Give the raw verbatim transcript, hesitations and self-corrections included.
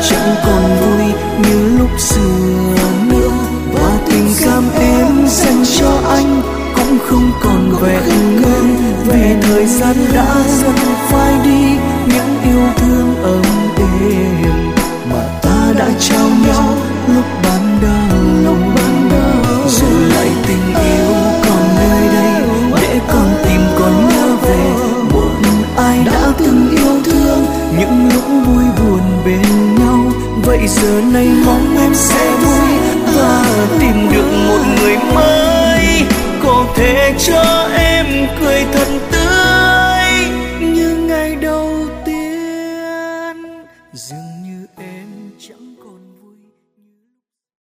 chẳng còn vui như lúc xưa nữa, và tình cảm em dành cho anh cũng không còn vẹn nguyên, vì thời gian đã dần phai đi những yêu thương ấm êm mà ta đã trao nhau lúc ban đầu. Rồi lại tình yêu còn nơi đây để con tìm còn nhớ về một ai đã từng yêu thương những lúc vui buồn bên nhau. Vậy giờ này mong em sẽ vui và tìm được một người mới có thể cho em cười thật